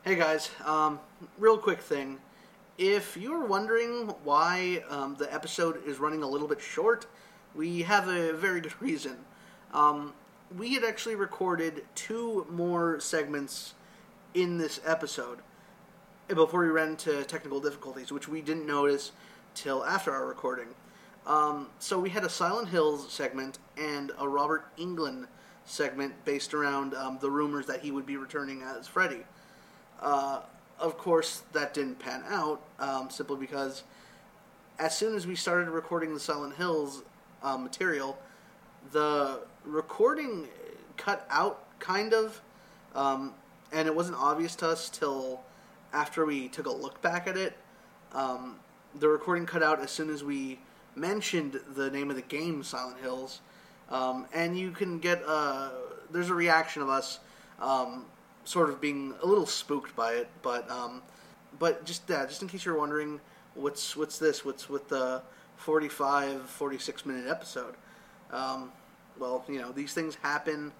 Hey guys, real quick thing. If you're wondering why the episode is running a little bit short, we have a very good reason. We had actually recorded 2 more segments in this episode before we ran into technical difficulties, which we didn't notice till after our recording. So we had a Silent Hills segment and a Robert Englund segment based around the rumors that he would be returning as Freddy. Of course, that didn't pan out, simply because as soon as we started recording the Silent Hills material, the recording cut out, kind of, and it wasn't obvious to us till after we took a look back at it. The recording cut out as soon as we mentioned the name of the game, Silent Hills, and you can get, there's a reaction of us, sort of being a little spooked by it, but just in case you're wondering, what's with the 46 minute episode? Well, these things happen.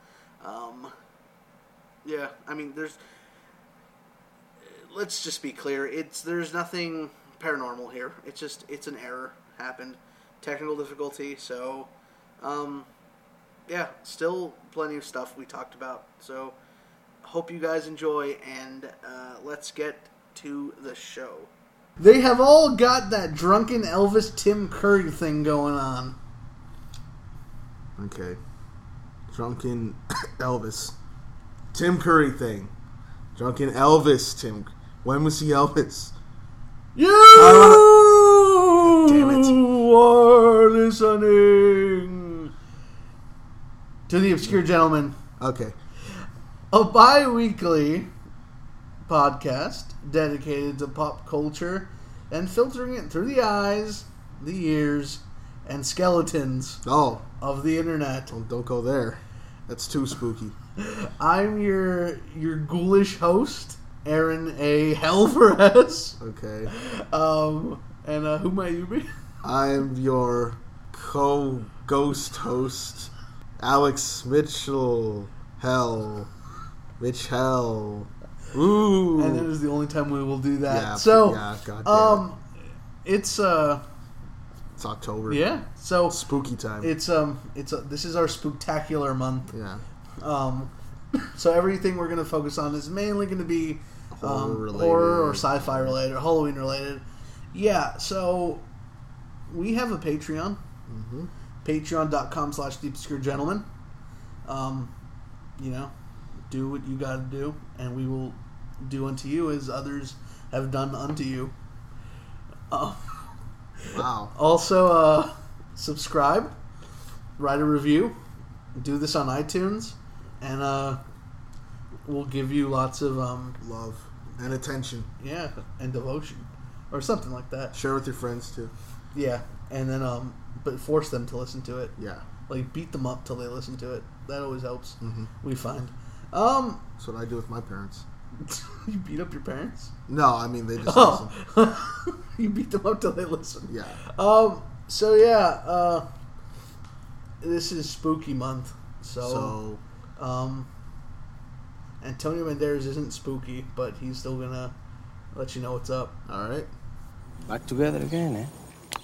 Yeah, I mean, let's just be clear. There's nothing paranormal here. It's an error happened, technical difficulty. So, yeah, still plenty of stuff we talked about. So, hope you guys enjoy, and let's get to the show. They have all got that drunken Elvis Tim Curry thing going on. Okay. Drunken Elvis. Tim Curry thing. Drunken Elvis Tim. When was he Elvis? You damn it. are listening to The Obscure Gentleman. Okay. A bi-weekly podcast dedicated to pop culture and filtering it through the eyes, the ears, and skeletons of the internet. Don't go there. That's too spooky. I'm your ghoulish host, Aaron A. Helveres. Okay. And who might you be? I'm your co-ghost host, Alex Mitchell. Mitchell. Ooh. And that is the only time we will do that. Yeah, so, God damn it. It's October. Yeah. So spooky time. This is our spooktacular month. Yeah. So everything we're going to focus on is mainly going to be horror or sci-fi related, or Halloween related. Yeah. So we have a Patreon. Mm-hmm. Patreon.com/TheObscureGentleman. Do what you got to do, and we will do unto you as others have done unto you. Wow. Also, subscribe, write a review, do this on iTunes, and we'll give you lots of love and attention. Yeah, and devotion, or something like that. Share with your friends too. Yeah, and then but force them to listen to it. Yeah, like beat them up till they listen to it. That always helps. Mm-hmm. We find. That's what I do with my parents. You beat up your parents? No, I mean they just listen. You beat them up till they listen. Yeah. So yeah. This is spooky month. So. Antonio Banderas isn't spooky, but he's still gonna let you know what's up. All right. Back together again, eh?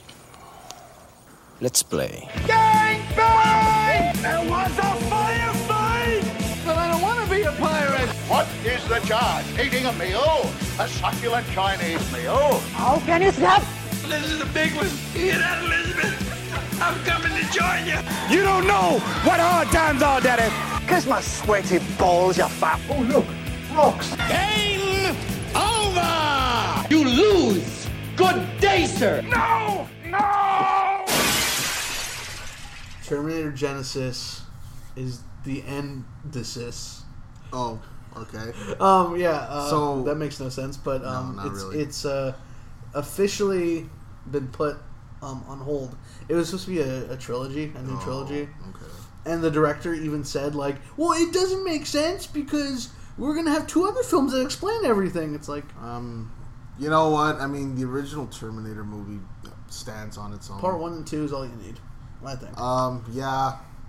Let's play. Gangbang! There was a firefight! But I don't want to be a pirate! What is the charge? Eating a meal? A succulent Chinese meal? How can you stop? This is a big one. You hear that, Elizabeth? I'm coming to join you. You don't know what hard times are, Daddy! Kiss my sweaty balls, you fat... Oh, look! Rocks! Game over! You lose! Good day, sir! No! No! Terminator Genesis is the endesis. Oh, okay. So that makes no sense, but it's officially been put on hold. It was supposed to be a trilogy, a new trilogy. Okay. And the director even said, like, well, it doesn't make sense because we're going to have 2 other films that explain everything. It's like... you know what? I mean, the original Terminator movie stands on its own. Part 1 and 2 is all you need, I think. Yeah.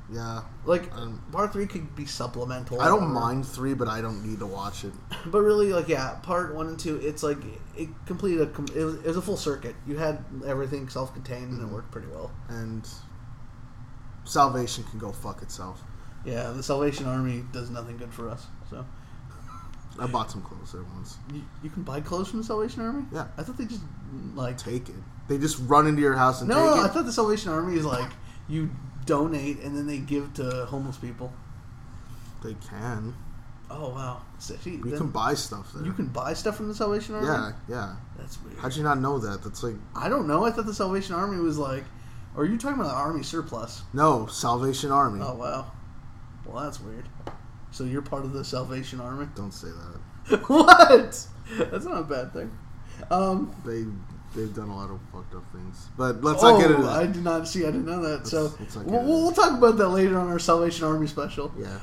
Yeah. Like, part 3 could be supplemental. I don't mind 3, but I don't need to watch it. But really, like, yeah, part 1 and 2, it's like, it completed it was a full circuit. You had everything self-contained, and it worked pretty well. And Salvation can go fuck itself. Yeah, the Salvation Army does nothing good for us, so. I bought some clothes there once. You can buy clothes from the Salvation Army? Yeah. I thought they just, like... Take it. They just run into your house and take it? No, I thought the Salvation Army is like, you donate and then they give to homeless people. They can. Oh, wow. You can buy stuff there. You can buy stuff from the Salvation Army? Yeah, yeah. That's weird. How'd you not know that? That's like... I don't know. I thought the Salvation Army was like... Or are you talking about the Army surplus? No, Salvation Army. Oh, wow. Well, that's weird. So you're part of the Salvation Army? Don't say that. What? That's not a bad thing. They've done a lot of fucked up things, but let's not get into that. I did not see. I didn't know that. So let's not we'll talk about that later on our Salvation Army special. Yeah.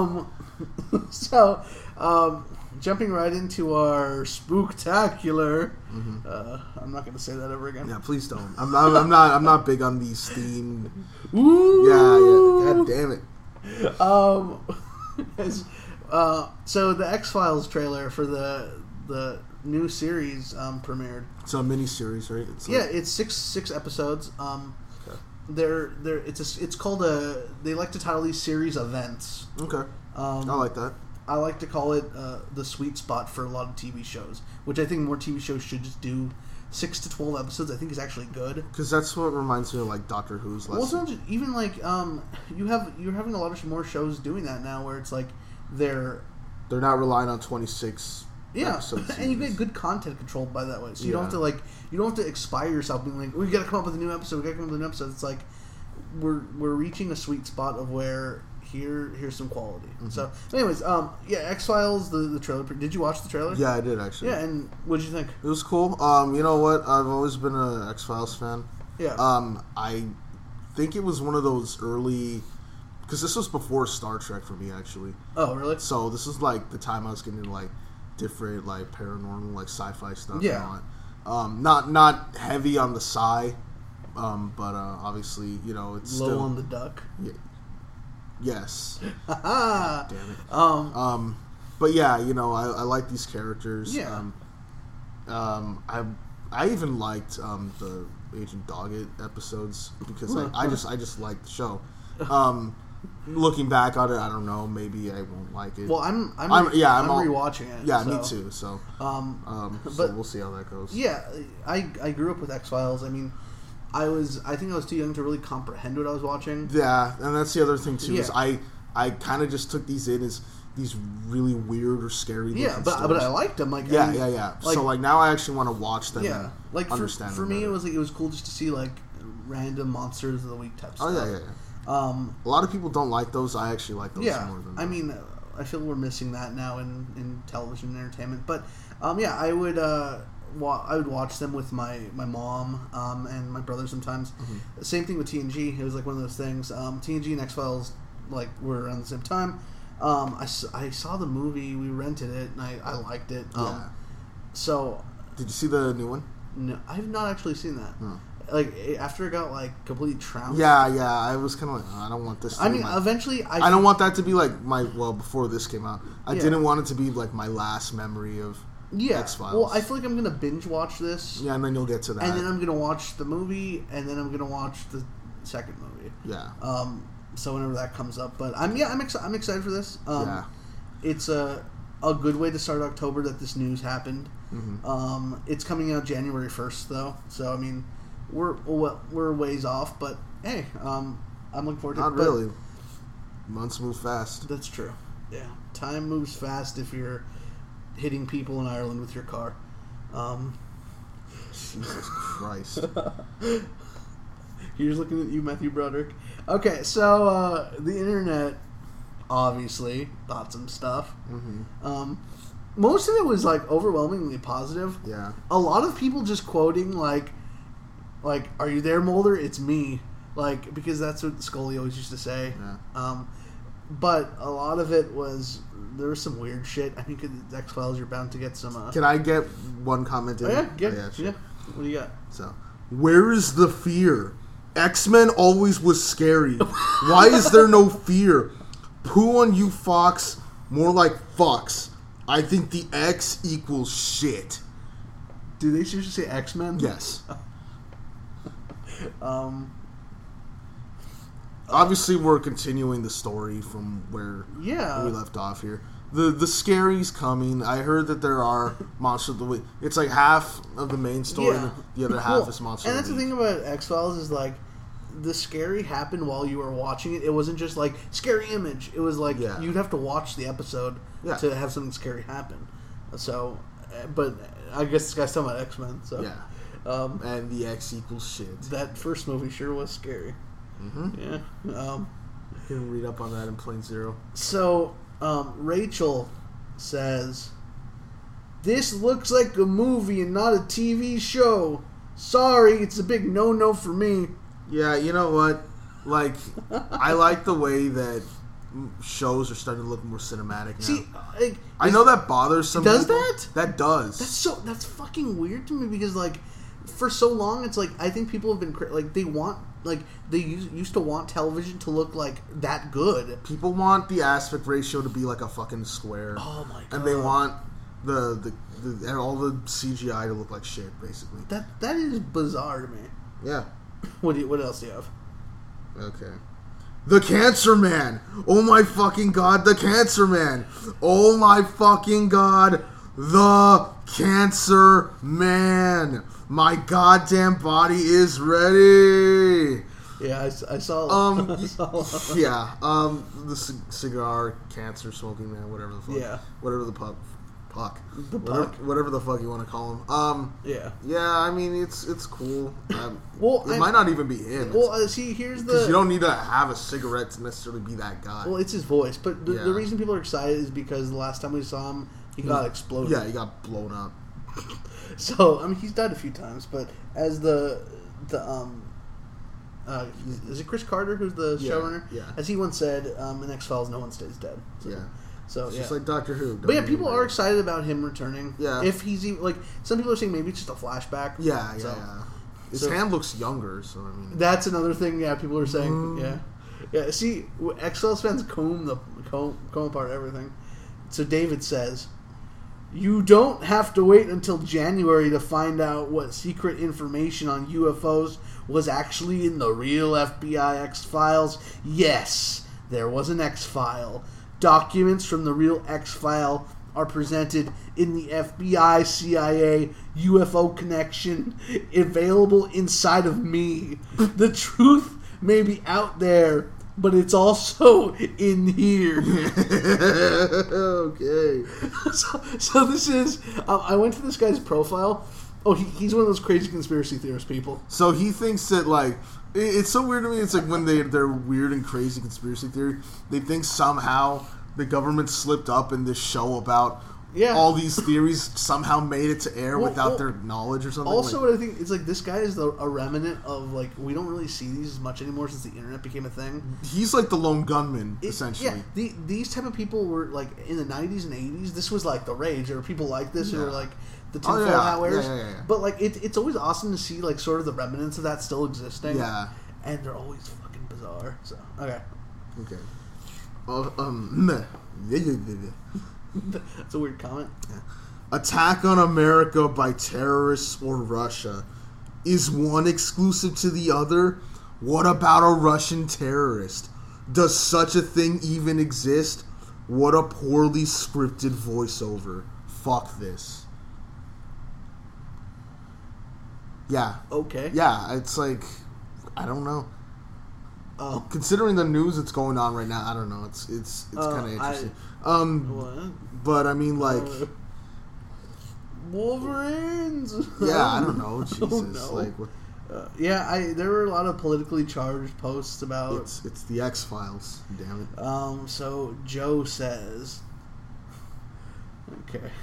Jumping right into our spooktacular. I'm not going to say that ever again. Yeah, please don't. I'm not big on these themed. Ooh. Yeah. God damn it. So the X-Files trailer for the new series premiered. It's a mini-series, right? It's six episodes. It's called they like to title these series events. Okay. I like that. I like to call it the sweet spot for a lot of TV shows, which I think more TV shows should just do 6 to 12 episodes. I think is actually good. Because that's what reminds me of like Doctor Who's. Well, it's not just, even like you're having a lot of more shows doing that now, where it's like they're not relying on 26. Episodes and you get good content controlled by that way, so you don't have to you don't have to expire yourself being like, we got to come up with a new episode. It's like we're reaching a sweet spot of where here's some quality. So, anyways, X-Files, the trailer. Did you watch the trailer? Yeah, I did actually. Yeah, and what did you think? It was cool. You know what? I've always been an X-Files fan. Yeah. I think it was one of those early, because this was before Star Trek for me actually. Oh, really? So this is like the time I was getting into like different like paranormal like sci-fi stuff. Yeah. And all that. Not heavy on the sci, but obviously it's low still on the duck. Yeah. Yes. Damn it. But yeah, I like these characters. Yeah. I even liked the Agent Doggett episodes because I just liked the show. Looking back on it, I don't know. Maybe I won't like it. Well, I'm rewatching it. Yeah, so. me too. So, but we'll see how that goes. Yeah, I grew up with X-Files. I mean, I think I was too young to really comprehend what I was watching. Yeah, and that's the other thing too. Yeah. Is I kind of just took these in as these really weird or scary. Yeah, but I liked them. Like yeah. Like, so now I actually want to watch them. Yeah, like understand for me, it was cool just to see like random monsters of the week type stuff. Oh yeah. A lot of people don't like those. I actually like those more than that. I mean, I feel we're missing that now in television and entertainment. But I would watch them with my mom and my brother sometimes. Same thing with TNG. It was like one of those things. TNG and X-Files like were around the same time. I saw the movie. We rented it and I liked it. So did you see the new one? No, I have not actually seen that. Like after it got like completely trounced. Yeah. I was kind of like, I don't want this. Eventually, I don't want that to be like before this came out. I didn't want it to be like my last memory of X-Files. Well, I feel like I'm gonna binge watch this. Yeah, and then you'll get to that. And then I'm gonna watch the movie, and then I'm gonna watch the second movie. Yeah. So whenever that comes up, but I'm excited for this. Yeah. It's a good way to start October that this news happened. It's coming out January 1st though, so I mean. We're ways off, but hey, I'm looking forward to it. Not really. Months move fast. That's true. Yeah. Time moves fast if you're hitting people in Ireland with your car. Jesus Christ. Here's looking at you, Matthew Broderick. Okay, so the internet obviously thought some stuff. Most of it was like overwhelmingly positive. Yeah. A lot of people just quoting like, are you there, Mulder? It's me. Like, because that's what Scully always used to say. Yeah. But a lot of it was, there was some weird shit. I think in X-Files you're bound to get some... Can I get one comment in? Yeah. Sure. What do you got? So, where is the fear? X-Men always was scary. Why is there no fear? Poo on you, Fox. More like Fox. I think the X equals shit. Do they seriously say X-Men? Yes. Obviously, we're continuing the story from where we left off here. The scary's coming. I heard that there are Monster of the Week. It's like half of the main story. Yeah. The other half is Monster of the Week. And that's the thing about X-Files is like the scary happened while you were watching it. It wasn't just like scary image. It was like you'd have to watch the episode to have something scary happen. So, but I guess this guy's talking about X-Men. So yeah. And the X equals shit. That first movie sure was scary. Mm-hmm. Yeah. You can read up on that in Plane Zero. So, Rachel says, "This looks like a movie and not a TV show. Sorry, it's a big no-no for me." Yeah, you know what? Like, I like the way that shows are starting to look more cinematic now. See, I know that bothers some does people. that? That does. That's fucking weird to me because, like, for so long, it's like, I think people have been, like, they want, like, they used to want television to look, like, that good. People want the aspect ratio to be like a fucking square. Oh, my God. And they want the and all the CGI to look like shit, basically. That is bizarre to me. Yeah. What else do you have? Okay. The Cancer Man! Oh my fucking god, the Cancer Man! Oh my fucking god, the Cancer Man! My goddamn body is ready! Yeah, I saw. The cigar cancer smoking man, whatever the fuck. Yeah. Whatever the puck. The puck. Whatever the fuck you want to call him. Yeah. Yeah, I mean, it's cool. Well, it might not even be him. Well, see, here's the... Because you don't need to have a cigarette to necessarily be that guy. Well, it's his voice. But the reason people are excited is because the last time we saw him, he got exploded. Yeah, he got blown up. So, I mean, he's died a few times, but as is it Chris Carter who's the showrunner? Yeah. As he once said, in X-Files, no one stays dead. So, yeah. So, it's just like Doctor Who. But yeah, people are excited about him returning. Yeah. If he's even, like, some people are saying maybe it's just a flashback. Yeah. His hand looks younger, so I mean. That's another thing, people are saying. Yeah. Yeah, see, X-Files fans comb apart everything. So David says, "You don't have to wait until January to find out what secret information on UFOs was actually in the real FBI X-Files. Yes, there was an X-File. Documents from the real X-File are presented in the FBI CIA UFO connection available inside of me. The truth may be out there, but it's also in here." Okay. So this is... I went to this guy's profile. Oh, he's one of those crazy conspiracy theorist people. So he thinks that, like... It's so weird to me. It's like when they're weird and crazy conspiracy theory, they think somehow the government slipped up in this show about all these theories somehow made it to air without their knowledge or something. Also, what I think is like this guy is a remnant of like we don't really see these as much anymore since the internet became a thing. He's like the lone gunman essentially. Yeah, these type of people were like in the 90s and 80s. This was like the rage. There were people like this who were like the tinfoil hat wearers. Yeah. But like it's always awesome to see like sort of the remnants of that still existing. Yeah, and they're always fucking bizarre. So okay. That's a weird comment. Yeah. Attack on America by terrorists or Russia. Is one exclusive to the other? What about a Russian terrorist? Does such a thing even exist? What a poorly scripted voiceover. Fuck this. Yeah. Okay. Yeah, it's like, I don't know. Considering the news that's going on right now, I don't know. It's kind of interesting. What? But I mean, like, Wolverines. Yeah, I don't know. Jesus, no. like, what? There were a lot of politically charged posts about. It's the X-Files. Damn it. So Joe says. Okay.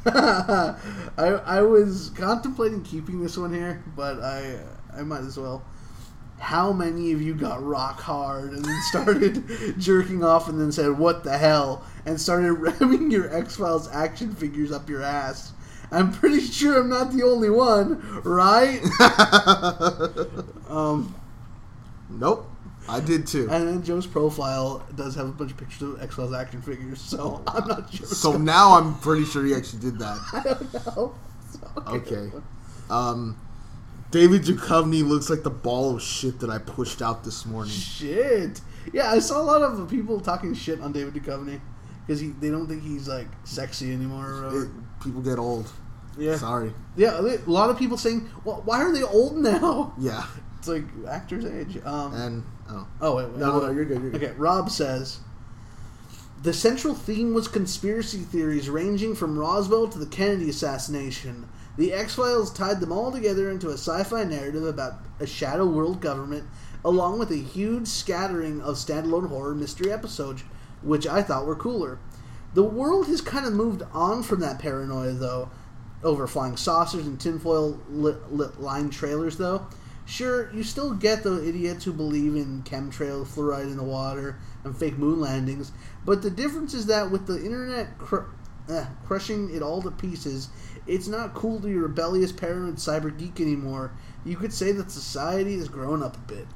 I was contemplating keeping this one here, but I might as well. How many of you got rock hard and then started jerking off and then said, "What the hell?" and started ramming your X-Files action figures up your ass? I'm pretty sure I'm not the only one, right? Nope. I did too. And then Joe's profile does have a bunch of pictures of X-Files action figures, so I'm not sure. So now I'm pretty sure he actually did that. I don't know. So, Okay. David Duchovny looks like the ball of shit that I pushed out this morning. Shit. Yeah, I saw a lot of people talking shit on David Duchovny because they don't think he's like sexy anymore or whatever. People get old. Yeah. Sorry. Yeah, a lot of people saying, "Well, why are they old now?" Yeah. It's like actors age. Wait. No, you're good. Okay, Rob says the central theme was conspiracy theories ranging from Roswell to the Kennedy assassination. The X-Files tied them all together into a sci-fi narrative about a shadow world government, along with a huge scattering of standalone horror mystery episodes, which I thought were cooler. The world has kind of moved on from that paranoia, though, over flying saucers and tinfoil lined trailers, though. Sure, you still get the idiots who believe in chemtrails, fluoride in the water, and fake moon landings, but the difference is that with the internet crushing it all to pieces, it's not cool to be a rebellious, paranoid cyber geek anymore. You could say that society has grown up a bit.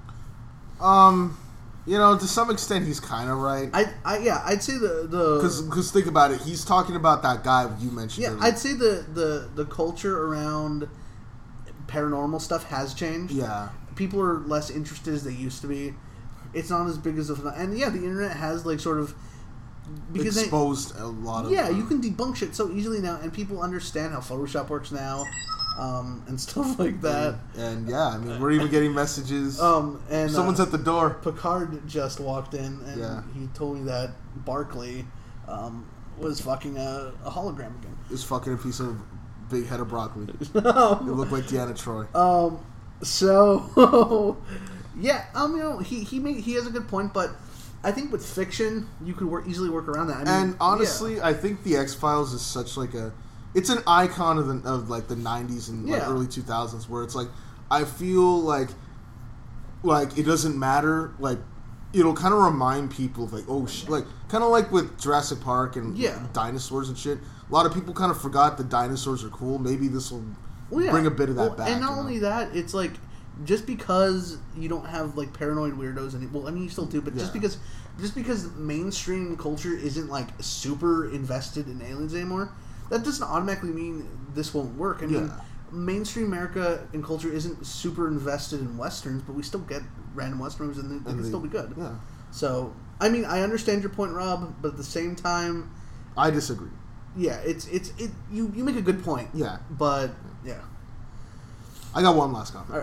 To some extent, he's kind of right. I'd say because think about it, he's talking about that guy you mentioned. Yeah, earlier. I'd say the culture around paranormal stuff has changed. Yeah, people are less interested as they used to be. It's not as big as and the internet has like sort of exposed a lot of. Yeah, you can debunk shit so easily now, and people understand how Photoshop works now. And stuff like that. And yeah, I mean, we're even getting messages. And someone's at the door. Picard just walked in, and he told me that Barkley was fucking a hologram again. He was fucking a piece of big head of broccoli. It looked like Deanna Troy. So yeah, he has a good point, but I think with fiction you could easily work around that. I mean, and honestly, I think the X-Files is such like it's an icon of like the 90s and like early 2000s, where it's like I feel like it doesn't matter, like it'll kind of remind people of like like kind of like with Jurassic Park and dinosaurs and shit. A lot of people kind of forgot that dinosaurs are cool. Maybe this will bring a bit of that back. And not only that, it's like just because you don't have like paranoid weirdos you still do, but just because mainstream culture isn't like super invested in aliens anymore, that doesn't automatically mean this won't work. I mean, mainstream America and culture isn't super invested in Westerns, but we still get random Western movies, and they can still be good. Yeah. So, I mean, I understand your point, Rob, but at the same time, I disagree. Yeah, you make a good point. Yeah. But, yeah. I got one last comment.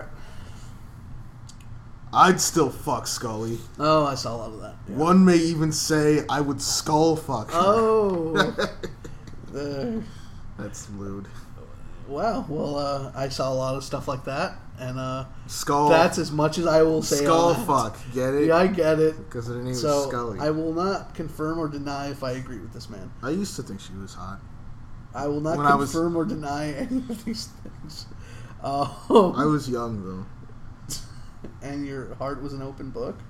All right. I'd still fuck Scully. Oh, I saw a lot of that. Yeah. One may even say I would skull fuck her. Oh. That's lewd. Wow. Well, I saw a lot of stuff like that, and skull. That's as much as I will say. Skull on that. Fuck. Get it? Yeah, I get it. Because her name is so Scully. I will not confirm or deny if I agree with this man. I used to think she was hot. I will not confirm or deny any of these things. I was young though. And your heart was an open book?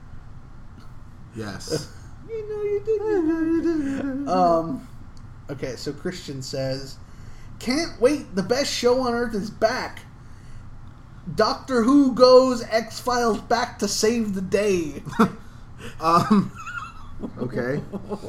Yes. You did. Okay, so Christian says, "Can't wait, the best show on earth is back. Doctor Who goes, X-Files back to save the day." Okay.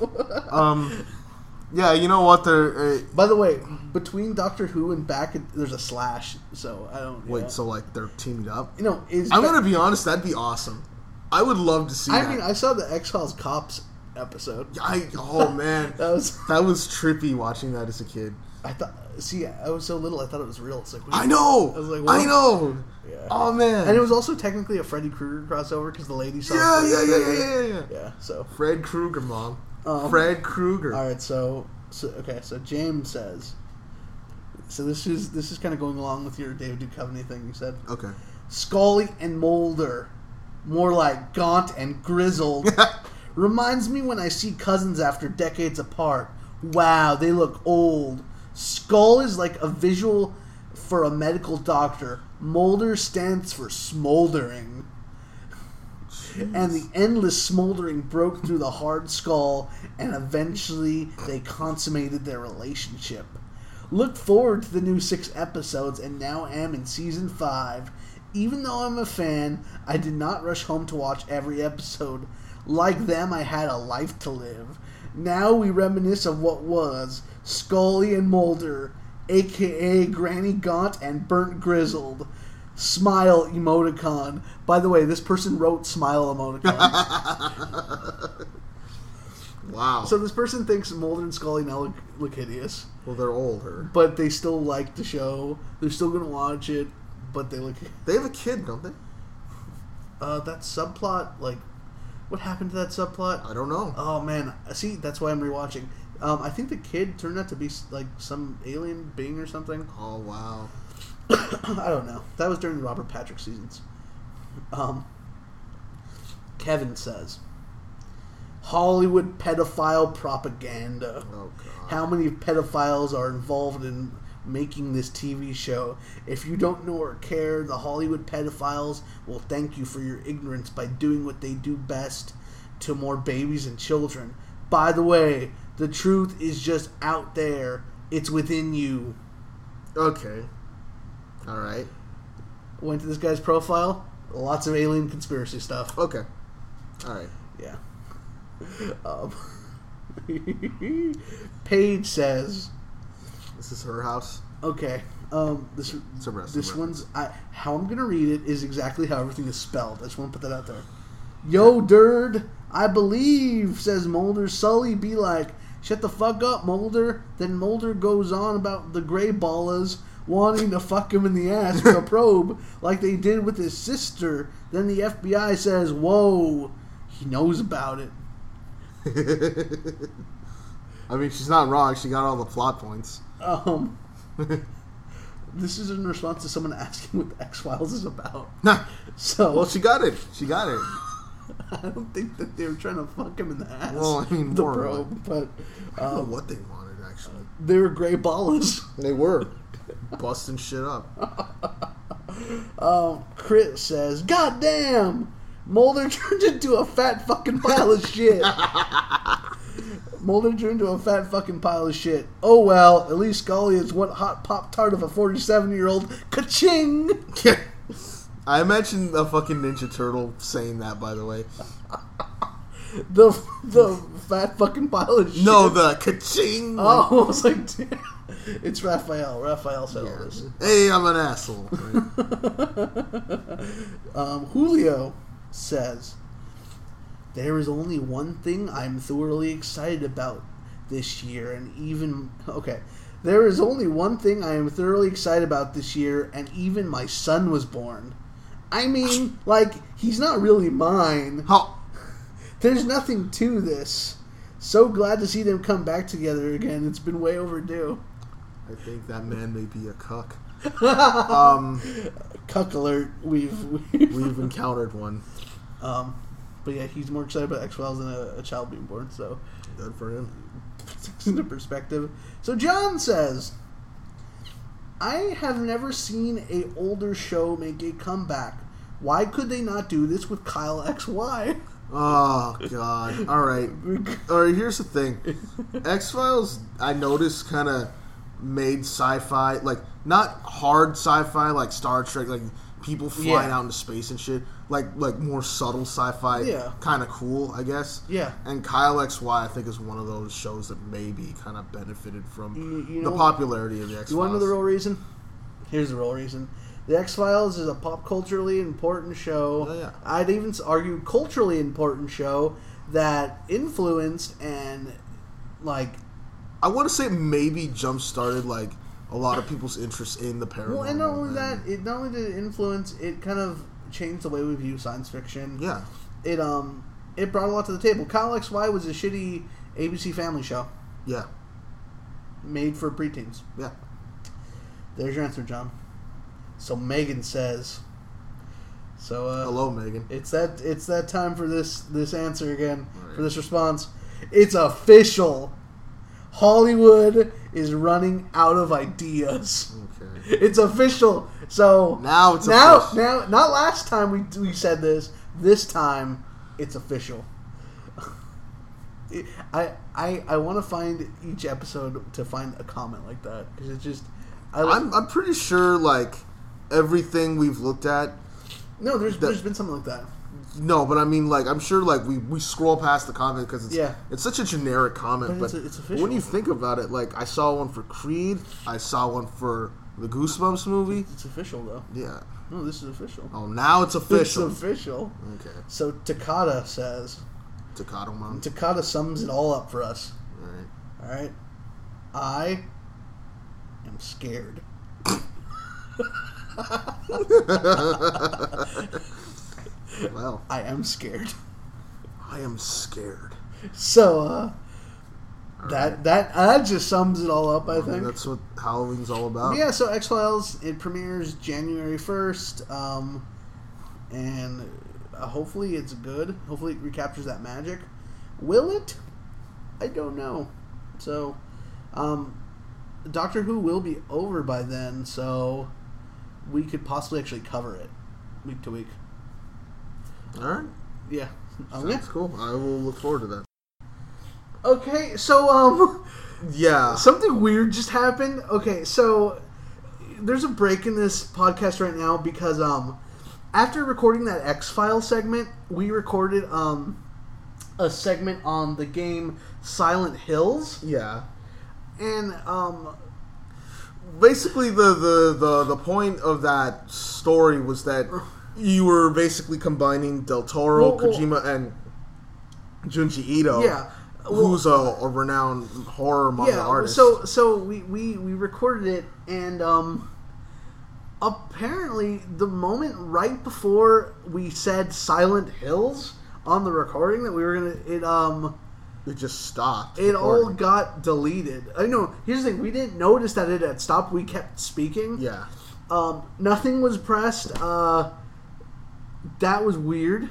Yeah, you know what? By the way, between Doctor Who and back, there's a slash, so I don't... Wait, so like they're teaming up? I'm going to be honest, that'd be awesome. I would love to see that. I mean, I saw the X-Files Cops episode. Oh, man. that was trippy watching that as a kid. I was so little, I thought it was real. It's like, I know! I was like, what? I know! Yeah. Oh, man. And it was also technically a Freddy Krueger crossover, because the lady saw Yeah. Yeah, so... Fred Krueger, Mom. Fred Krueger. Alright, so James says... So this is kind of going along with your David Duchovny thing you said. Okay. Scully and Mulder. More like gaunt and grizzled. Reminds me when I see cousins after decades apart. Wow, they look old. Skull is like a visual for a medical doctor. Mulder stands for smoldering. Jeez. And the endless smoldering broke through the hard skull, and eventually they consummated their relationship. Look forward to the new 6 episodes, and now am in season 5. Even though I'm a fan, I did not rush home to watch every episode. Like them, I had a life to live. Now we reminisce of what was Scully and Mulder, a.k.a. Granny Gaunt and Burnt Grizzled. Smile emoticon. By the way, this person wrote smile emoticon. Wow. So this person thinks Mulder and Scully now look hideous. Well, they're older. But they still like the show. They're still going to watch it, but they look... They have a kid, don't they? That subplot, like... What happened to that subplot? I don't know. Oh, man. See, that's why I'm rewatching. I think the kid turned out to be, like, some alien being or something. Oh, wow. I don't know. That was during the Robert Patrick seasons. Kevin says... Hollywood pedophile propaganda. Oh, God. How many pedophiles are involved in making this TV show? If you don't know or care, the Hollywood pedophiles will thank you for your ignorance by doing what they do best to more babies and children. By the way, the truth is just out there. It's within you. Okay. All right. Went to this guy's profile. Lots of alien conspiracy stuff. Okay. All right. Yeah. Paige says, This is her house. okay, this It's one's how I'm gonna read it is exactly how everything is spelled. I just want to put that out there. Yo, Derd, I believe, says Mulder. Sully be like, shut the fuck up, Mulder. Then Mulder goes on about the gray ballas wanting to fuck him in the ass with a probe like they did with his sister. Then the FBI says, whoa, he knows about it. I mean, she's not wrong. She got all the plot points. This is in response to someone asking what the X-Files is about. Well, So she got it. She got it. I don't think that they were trying to fuck him in the ass. Well, I mean, the more probe, but I don't know what they wanted, actually. they were gray ballas. They were. Busting shit up. Chris says, God damn! Mulder turned into a fat fucking pile of shit. Mulder turned into a fat fucking pile of shit. Oh well, at least Scully is one hot Pop-Tart of a 47-year-old. Ka-ching! I mentioned a fucking Ninja Turtle saying that, by the way. The fat fucking pile of shit. No, the ka-ching. Oh, I was like, damn. It's Raphael. Raphael said all this. Hey, I'm an asshole. Julio says, there is only one thing I'm thoroughly excited about this year, and even... Okay. There is only one thing I am thoroughly excited about this year, and even my son was born. I mean, like, he's not really mine. How? There's nothing to this. So glad to see them come back together again. It's been way overdue. I think that man may be a cuck. Cuck alert. We've encountered one. But yeah, he's more excited about X-Files than a child being born, so Good for him. it's into perspective. So John says, I have never seen a older show make a comeback. Why could they not do this with Kyle XY? Oh, God. All right, here's the thing. X-Files, I noticed, kind of made sci-fi, like, not hard sci-fi like Star Trek, like people flying out into space and shit. Like more subtle sci-fi, kind of cool, I guess. Yeah. And Kyle XY, I think, is one of those shows that maybe kind of benefited from you the know, popularity of the X-Files. You want to know the real reason? Here's the real reason. The X-Files is a pop culturally important show. Oh, yeah. I'd even argue culturally important show that influenced and, like... I want to say maybe jump-started, like, a lot of people's interest in the paranormal. Well, and not only that, it not only did it influence, it kind of changed the way we view science fiction. Yeah. It brought a lot to the table. Kyle XY was a shitty ABC Family show. Yeah. Made for preteens. Yeah. There's your answer, John. So Megan says... So hello, Megan. It's that time for this answer again, right. For this response. It's official. Hollywood is running out of ideas. Okay. It's official. So now it's official. Now, not last time we said this. This time, it's official. I want to find each episode to find a comment like that because it's just. I'm pretty sure, like, everything we've looked at. No, there's been something like that. No, but I mean, like, I'm sure, like, we scroll past the comment because it's such a generic comment. But it's official. When you think about it, like, I saw one for Creed. I saw one for the Goosebumps movie. It's official, though. Yeah. No, this is official. Oh, now it's official. It's official. Okay. So Takata says... Takata, man. Takata sums it all up for us. All right. All right? I am scared. Well, I am scared. I am scared. So, that just sums it all up, I think. That's what Halloween's all about. Yeah, so X-Files, it premieres January 1st, and hopefully it's good. Hopefully it recaptures that magic. Will it? I don't know. So, Doctor Who will be over by then, so we could possibly actually cover it week to week. All right. Yeah. That's cool. I will look forward to that. Okay, so, Yeah. something weird just happened. Okay, so there's a break in this podcast right now because after recording that X-Files segment, we recorded a segment on the game Silent Hills. Yeah. And Basically, the point of that story was that you were basically combining Del Toro, Well, Kojima, and Junji Ito. Yeah. Who's a renowned horror manga artist. So we recorded it, and apparently the moment right before we said Silent Hills on the recording that we were gonna it just stopped. it all recording. got deleted. I know. Here's the thing: we didn't notice that it had stopped. We kept speaking. Yeah. Nothing was pressed. That was weird.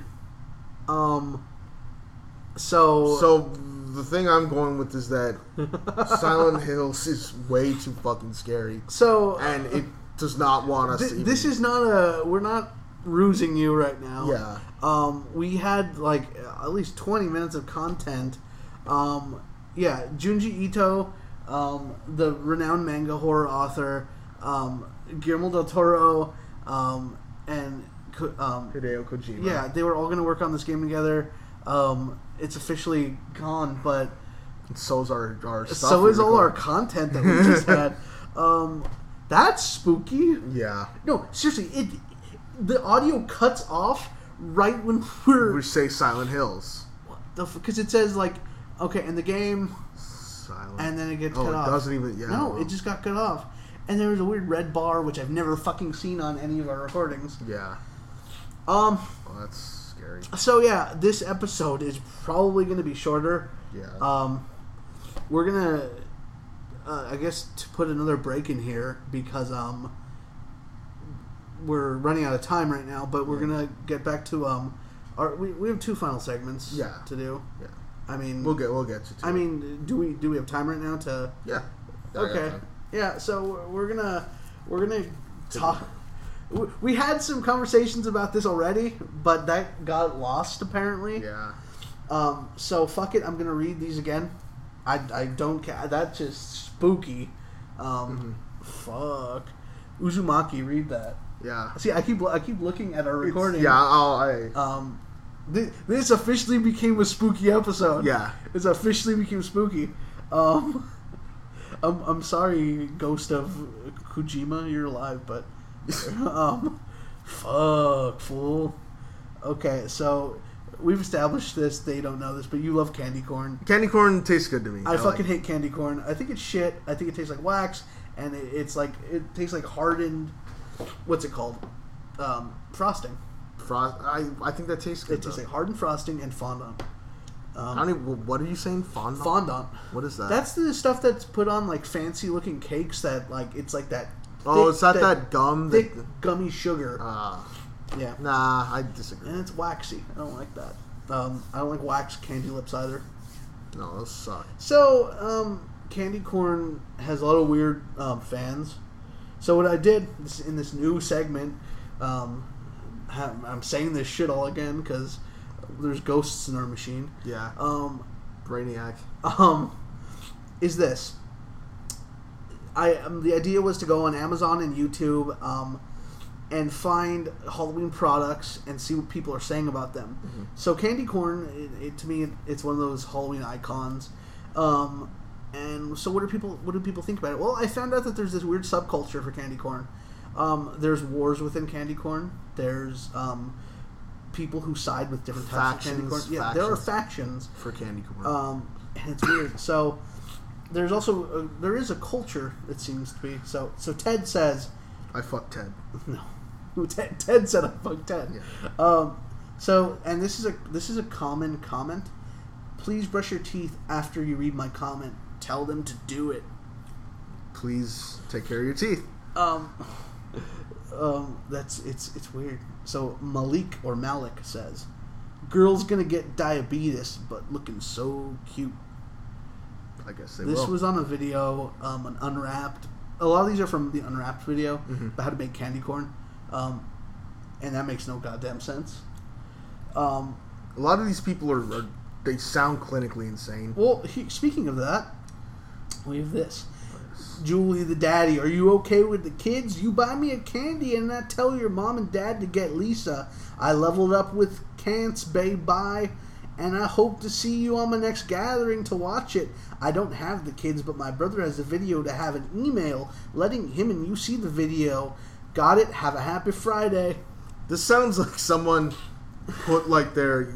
So the thing I'm going with is that Silent Hills is way too fucking scary, and it does not want us to even... This is not we're not rusing you right now. Yeah. We had like at least 20 minutes of content. Yeah, Junji Ito, the renowned manga horror author, Guillermo del Toro, and Hideo Kojima. yeah, they were all going to work on this game together. It's officially gone, but So is our stuff. so we is all our record. content that we just had. That's spooky. Yeah. No, seriously, the audio cuts off right when We say Silent Hills. because it says like, okay, in the game, Silent. and then it gets Oh, cut it off. doesn't even... Yeah. No, it just got cut off, and there was a weird red bar which I've never fucking seen on any of our recordings. Yeah. Um. Well, that's scary. So yeah, this episode is probably going to be shorter. Yeah. We're gonna, I guess, to put another break in here because we're running out of time right now. But we're gonna get back to we have two final segments. Yeah. To do. Yeah. I mean, We'll get to it. I mean, do we have time right now to? Yeah. I got Okay. time. Yeah. So we're gonna talk. We had some conversations about this already, but that got lost apparently. Yeah. So fuck it. I'm gonna read these again. I don't care. That's just spooky. Fuck. Uzumaki, read that. Yeah. See, I keep looking at our recording. Yeah. This officially became a spooky episode. Yeah. It's officially became spooky. I'm sorry, Ghost of Kojima, you're alive, but fuck, fool. Okay, so we've established this. They don't know this, but you love candy corn. Candy corn tastes good to me. I fucking hate candy corn. I think it's shit. I think it tastes like wax, and it tastes like hardened. What's it called? Frosting. I think that tastes good. It tastes though. like hardened frosting and fondant. I don't even, what are you saying? Fondant? Fondant. What is that? That's the stuff that's put on like fancy looking cakes that like it's like that. Oh, thick- is that gum? Thick gummy sugar. Yeah. Nah, I disagree. And it's waxy. I don't like that. I don't like wax candy lips either. No, those suck. So, candy corn has a lot of weird fans. So what I did in this new segment, I'm saying this shit all again because there's ghosts in our machine. Yeah. Brainiac. Is this? The idea was to go on Amazon and YouTube, and find Halloween products and see what people are saying about them. So candy corn, to me, it's one of those Halloween icons. And so what do people think about it? Well, I found out that there's this weird subculture for candy corn. There's wars within candy corn. There's people who side with different types of candy corn. Yeah, there are factions for candy corn. and it's weird. So there's also there is a culture, it seems to be. So Ted says, I fucked Ted. No, Ted said I fucked Ted. Yeah. So and this is a common comment. Please brush your teeth after you read my comment. Tell them to do it. Please take care of your teeth. It's weird. So Malik says, "Girl's gonna get diabetes, but looking so cute." I guess they This will. was on a video, an Unwrapped. A lot of these are from the Unwrapped video about how to make candy corn, and that makes no goddamn sense. A lot of these people are they sound clinically insane. Well, speaking of that, we have this. Julie the daddy, are you okay with the kids? You buy me a candy and I tell your mom and dad to get Lisa. I leveled up with Cants, babe, bye. And I hope to see you on my next gathering to watch it. I don't have the kids, but my brother has a video to have an email letting him and you see the video. Got it? Have a happy Friday. This sounds like someone put like their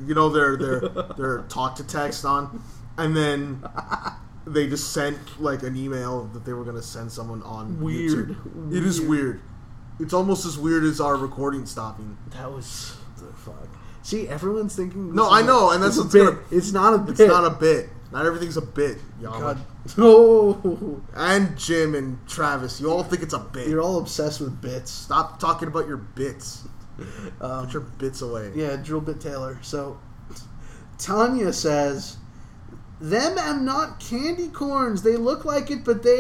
talk to text on, and then they just sent like an email that they were going to send someone on Weird. YouTube. It is weird. It's almost as weird as our recording stopping. That was the fuck. See, everyone's thinking. No, I know, and that's a what's bit. gonna. It's not a bit. It's not a bit. Not everything's a bit, y'all. God. No. And Jim and Travis, you all think it's a bit. You're all obsessed with bits. Stop talking about your bits. Put your bits away. Yeah, Drill Bit Taylor. So, Tanya says, "Them am not candy corns. They look like it, but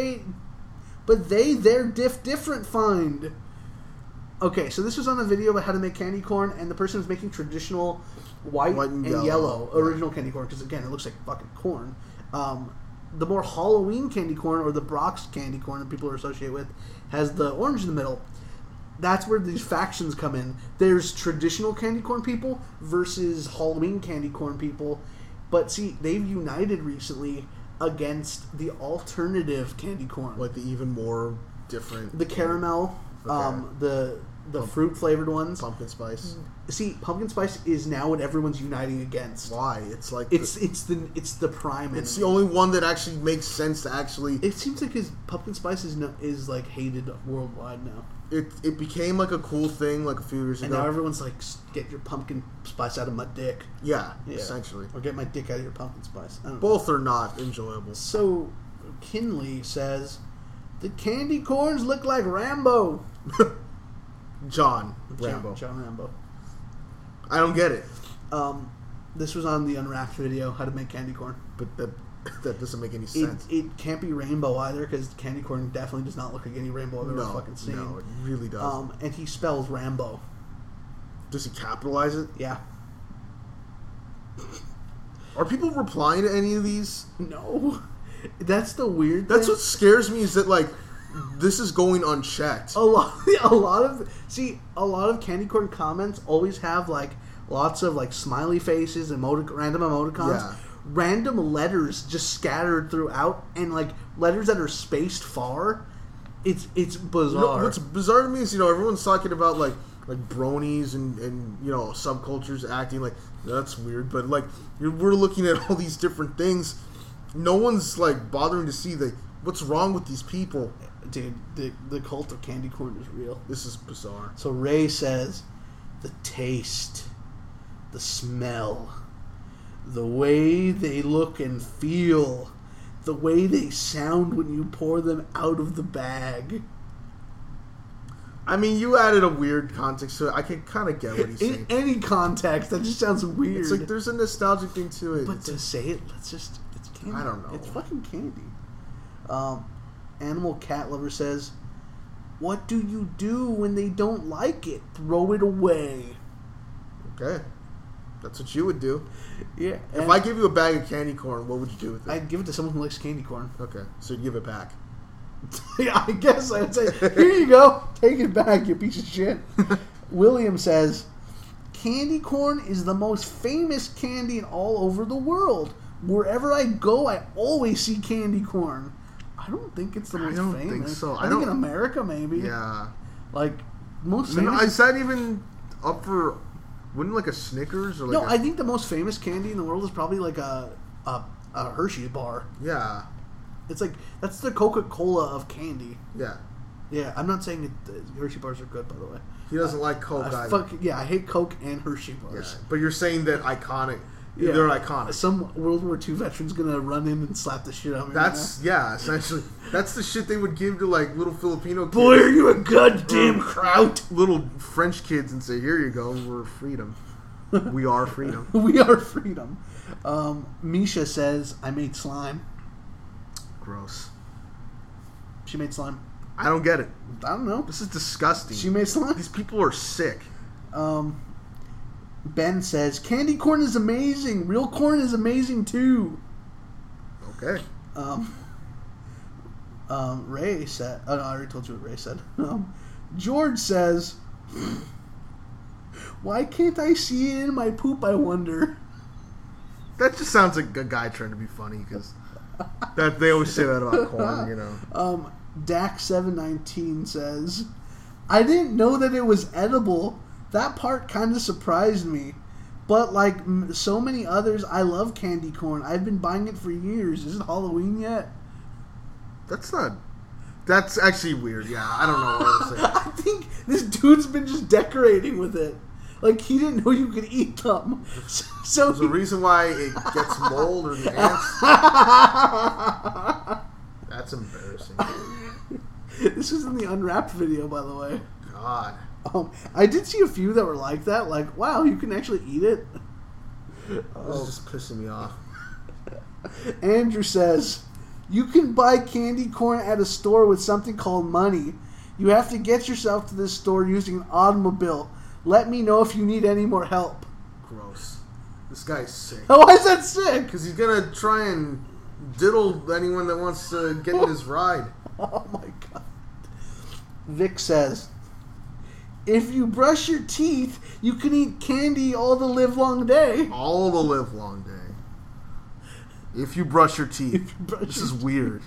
they're different find." Okay, so this was on a video about how to make candy corn, and the person was making traditional white and yellow original candy corn, because again, it looks like fucking corn. The more Halloween candy corn, or the Brock's candy corn that people are associated with, has the orange in the middle. That's where these factions come in. There's traditional candy corn people versus Halloween candy corn people. But see, they've united recently against the alternative candy corn. Like the even more different. The caramel, the fruit flavored ones. Pumpkin spice. See, pumpkin spice is now what everyone's uniting against. Why? It's like it's the prime. It's enemy. the only one that actually makes sense to actually. It seems like his pumpkin spice is like hated worldwide now. It became like a cool thing like a few years And ago. now everyone's like, get your pumpkin spice out of my dick. Yeah, essentially. Or get my dick out of your pumpkin spice. I don't know. Both are not enjoyable. So, Kinley says, the candy corns look like Rambo. John Rambo. John Rambo. I don't get it. This was on the Unwrapped video, how to make candy corn. But that doesn't make any sense. It can't be rainbow either, because candy corn definitely does not look like any rainbow I've ever fucking seen. No, it really does. And he spells Rambo. Does he capitalize it? Yeah. Are people replying to any of these? No. That's the weird That's thing. what scares me is that, like, this is going unchecked. A lot of candy corn comments always have, like, lots of, like, smiley faces and random emoticons. Yeah. Random letters just scattered throughout, and, like, letters that are spaced far. It's bizarre. What's bizarre to me is, everyone's talking about, like bronies and subcultures acting like that's weird, but like we're looking at all these different things. No one's like bothering to see what's wrong with these people. Dude, the cult of candy corn is real. This is bizarre. So Ray says, the taste, the smell, the way they look and feel, the way they sound when you pour them out of the bag. I mean, you added a weird context to it. I can kind of get what he's saying. In any context, that just sounds weird. It's like there's a nostalgic thing to it. But to say it, it's candy. I don't know. It's fucking candy. Animal Cat Lover says, what do you do when they don't like it? Throw it away. Okay. That's what you would do. Yeah. If I give you a bag of candy corn, what would you do with it? I'd give it to someone who likes candy corn. Okay. So you'd give it back. Yeah, I guess I'd say, here you go. Take it back, you piece of shit. William says, candy corn is the most famous candy in all over the world. Wherever I go, I always see candy corn. I don't think it's the most famous. I don't think so. I think in America, maybe. Yeah. Like, most famous... Is that even up for... Wouldn't like a Snickers or like I think the most famous candy in the world is probably like a Hershey bar. Yeah. It's like, that's the Coca-Cola of candy. Yeah. Yeah, I'm not saying Hershey bars are good, by the way. He doesn't like Coke either. I hate Coke and Hershey bars. Yeah. But you're saying that iconic. Yeah. They're iconic. Some World War II veteran's gonna run in and slap the shit out of me. Essentially. That's the shit they would give to like little Filipino kids. Boy, are you a goddamn kraut. Little French kids and say, here you go, we're freedom. We are freedom. We are freedom. Misha says, I made slime. Gross. She made slime. I don't get it. I don't know. This is disgusting. She made slime? These people are sick. Ben says, candy corn is amazing. Real corn is amazing too. Okay. Ray said, oh no, I already told you what Ray said. George says, why can't I see it in my poop, I wonder? That just sounds like a guy trying to be funny, because that they always say that about corn, you know. Dak719 says, I didn't know that it was edible. That part kind of surprised me. But like so many others, I love candy corn. I've been buying it for years. Is it Halloween yet? That's actually weird. Yeah, I don't know what to say. I think this dude's been just decorating with it. Like, he didn't know you could eat them. So There's a reason why it gets mold or the ants. That's embarrassing. This was in the Unwrapped video, by the way. God. I did see a few that were like that. Like, wow, you can actually eat it. This is just pissing me off. Andrew says, you can buy candy corn at a store with something called money. You have to get yourself to this store using an automobile. Let me know if you need any more help. Gross. This guy's sick. Oh, why is that sick? Because he's going to try and diddle anyone that wants to get in his ride. Oh my god. Vic says, if you brush your teeth, you can eat candy all the live long day. All the live long day. If you brush your teeth. This is weird.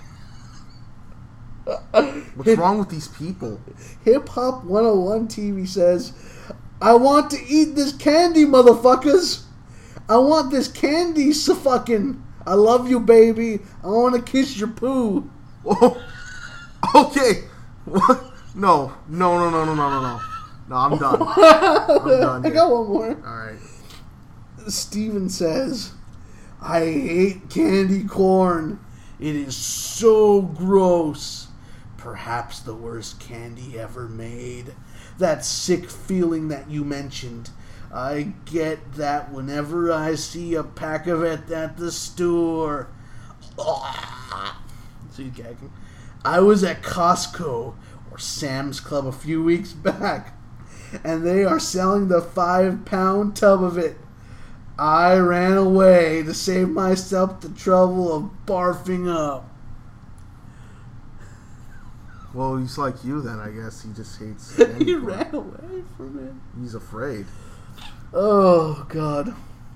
What's wrong with these people? Hip Hop 101 TV says, I want to eat this candy, motherfuckers. I want this candy, so fucking. I love you, baby. I want to kiss your poo. Whoa. Okay. What? No, I'm done. I'm done. I got one more. Alright. Steven says, I hate candy corn. It is so gross. Perhaps the worst candy ever made. That sick feeling that you mentioned. I get that whenever I see a pack of it at the store. See, gagging. I was at Costco or Sam's Club a few weeks back, and they are selling the 5-pound tub of it. I ran away to save myself the trouble of barfing up. Well, he's like you then, I guess. He just hates candy He corn. ran away from it. He's afraid. Oh God.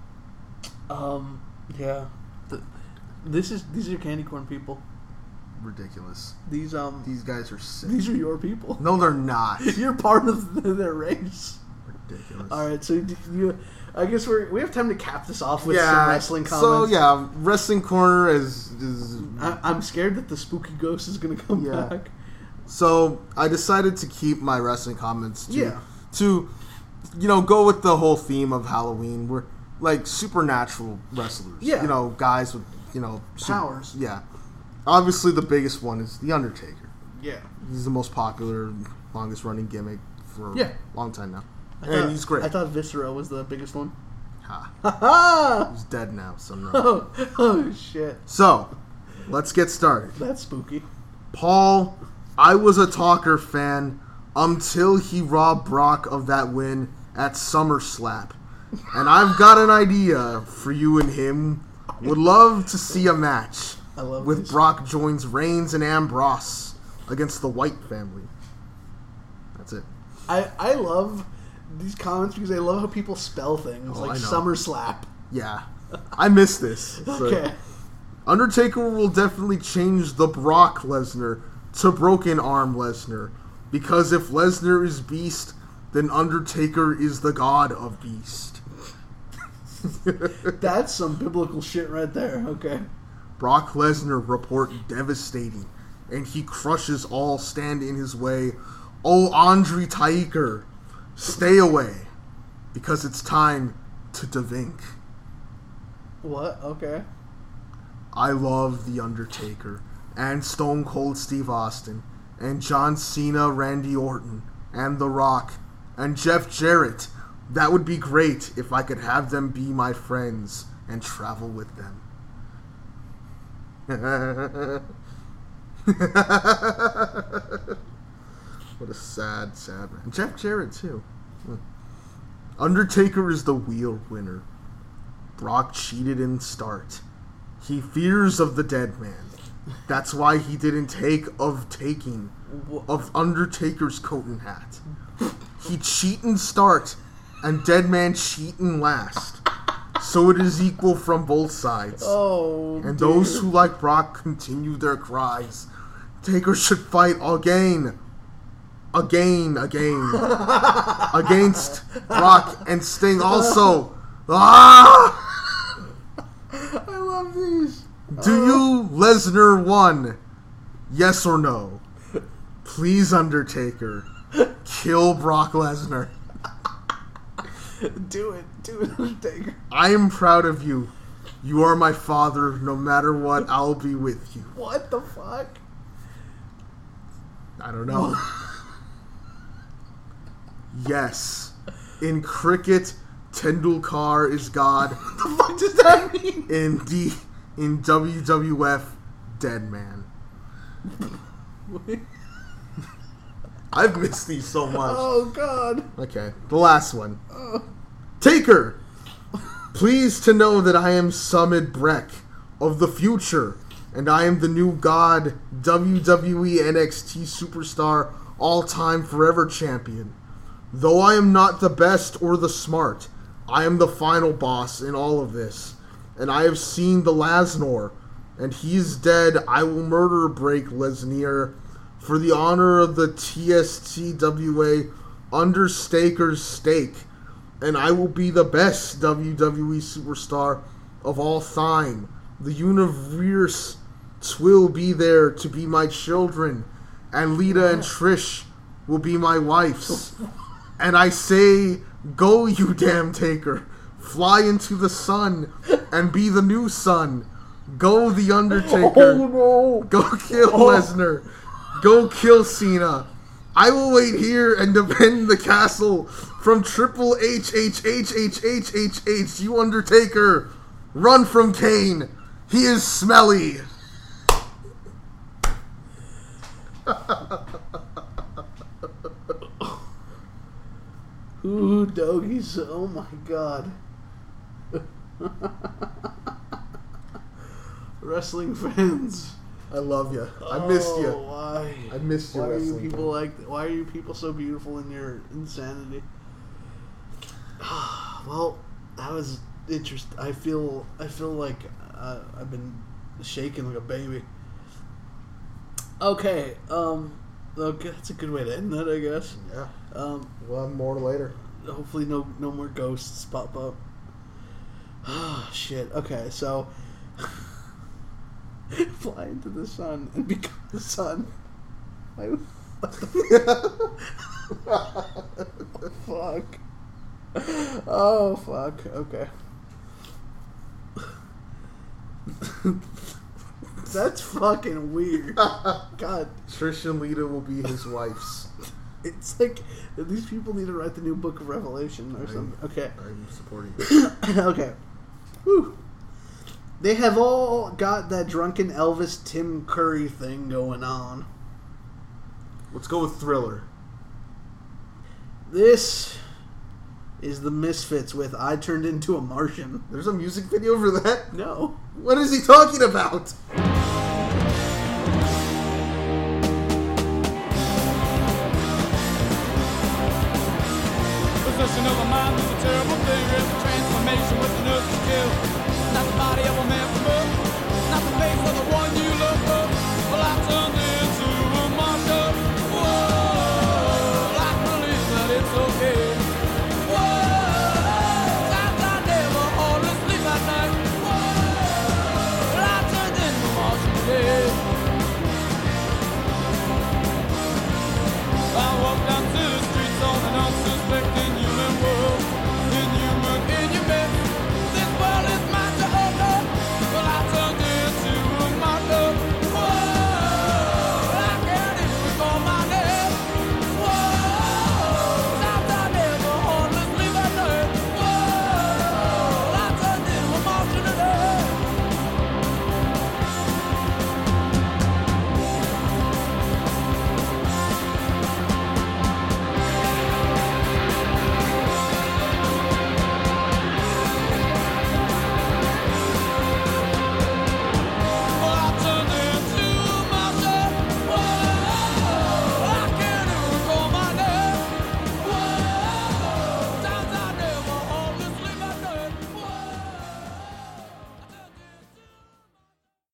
Yeah. These are candy corn people. Ridiculous. These guys are sick. These are your people. No, they're not. You're part of their race. Ridiculous. All right, so I guess we have time to cap this off with some wrestling comments. So yeah, Wrestling Corner is I'm scared that the spooky ghost is going to come back. So I decided to keep my wrestling comments to go with the whole theme of Halloween. We're like supernatural wrestlers. Yeah. Guys with powers. Yeah. Obviously the biggest one is The Undertaker. Yeah. He's the most popular, longest running gimmick for a long time now. He's great. I thought Viscera was the biggest one. Ha. He's dead now, so no. Oh shit. So, let's get started. That's spooky. Paul, I was a Talker fan until he robbed Brock of that win at SummerSlam. And I've got an idea for you and him. Would love to see a match with Brock joins Reigns and Ambrose. against the White family. That's it. I love these comments because I love how people spell things Oh, like I know. Summer Slap. Yeah. I miss this. So, Okay. Undertaker will definitely change the Brock Lesnar to Broken Arm Lesnar. Because if Lesnar is Beast, then Undertaker is the god of Beast. That's some biblical shit right there. Okay. Brock Lesnar report devastating, and he crushes all stand in his way. Oh, Andre Tiger, stay away, because it's time to devink. What? Okay. I love The Undertaker, and Stone Cold Steve Austin, and John Cena, Randy Orton, and The Rock, and Jeff Jarrett. That would be great if I could have them be my friends and travel with them. What a sad man. Jeff Jarrett, too. Undertaker is the wheel winner. Brock cheated in start. He fears of the dead man. That's why he didn't take of Undertaker's coat and hat. He cheat in start, and dead man cheat in last. So it is equal from both sides. Oh, and dear. those who like Brock continue their cries. Taker should fight again, against Brock and Sting also. Ah! I love these. Do you, Lesnar, won? Yes or no? Please, Undertaker, kill Brock Lesnar. Do it, Undertaker. I am proud of you. You are my father. No matter what, I'll be with you. What the fuck? I don't know. Yes. In cricket, Tendulkar is God. What the fuck does that mean? In WWF, dead man. I've missed these so much. Oh, God. Okay, the last one. Taker, pleased to know that I am Summit Breck of the future, and I am the new God, WWE NXT Superstar, all-time forever champion. Though I am not the best or the smart, I am the final boss in all of this, and I have seen the Lesnar, and he is dead. I will murder break Lesnar for the honor of the TSTWA Undertaker's stake, and I will be the best WWE superstar of all time. The universe will be there to be my children, and Lita and Trish will be my wives. And I say, go you damn Taker, fly into the sun and be the new sun. Go the Undertaker. Oh, no. Go kill Lesnar. Go kill Cena. I will wait here and defend the castle from Triple H. You Undertaker. Run from Kane. He is smelly. Ooh, doggies. Oh, my God. Wrestling fans. I love you. I missed you. Why? I missed you. Why are you wrestling people fan. like? Why are you people so beautiful in your insanity? Well, that was interesting. I feel like I've been shaking like a baby. Okay. Okay, that's a good way to end that, I guess. Yeah. We'll have more later. Hopefully, no more ghosts pop up. Oh shit. Okay, so fly into the sun and become the sun. What the fuck? Oh fuck. Okay. That's fucking weird. God. Trish and Lita will be his wives. It's like these people need to write the new Book of Revelation or something. Okay. I'm supporting you. Okay. Whew. They have all got that drunken Elvis Tim Curry thing going on. Let's go with Thriller. This is the Misfits with I Turned Into a Martian. There's a music video for that? No. What is he talking about? Transformation of a mind is a terrible thing. It's a transformation with the nerves to kill. Not the body of a man from Earth, not the face of the one you